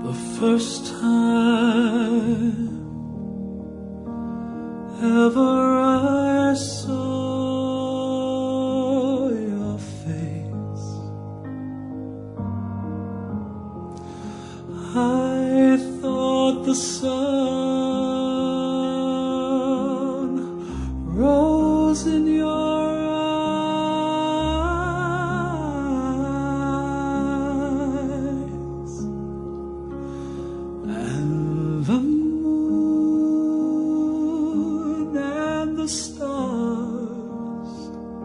The first time ever I saw your face, I thought the sun rose in your eyes, and the moon and the stars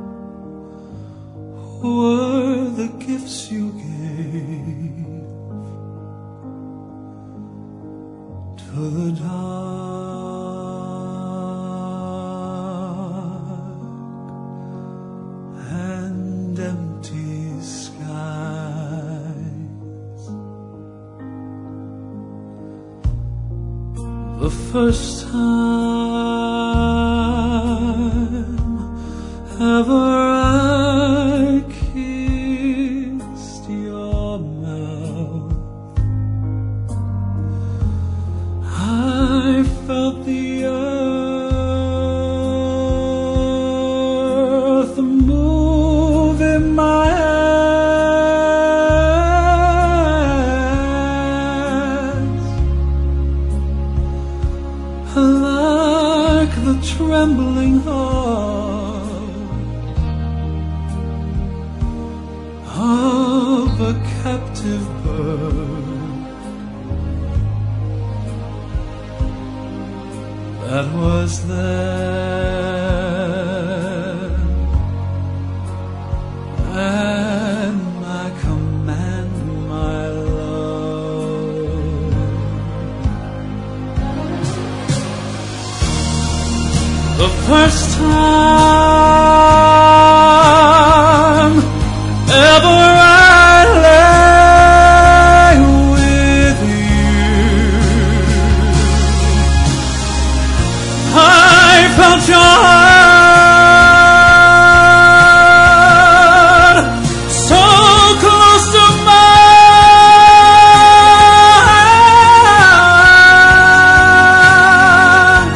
were the gifts you gave to the dark and empty skies. The first time ever I kissed your mouth, I felt the earth move in my hands, like the trembling heart of a captive bird that was there at my command, my love. The first time ever I lay with you, I felt your heart so close to mine,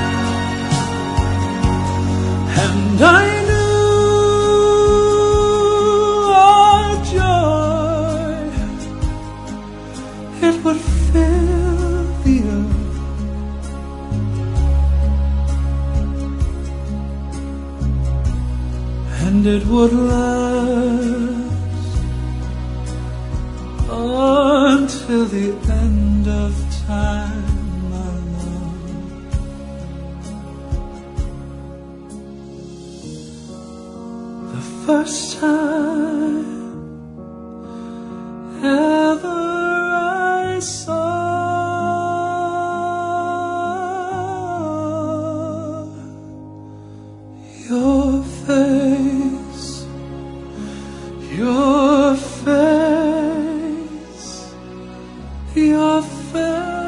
and I knew our joy, it would fill the earth, and it would last until the end of time, my love. The first time ever I saw your face, your face, your face.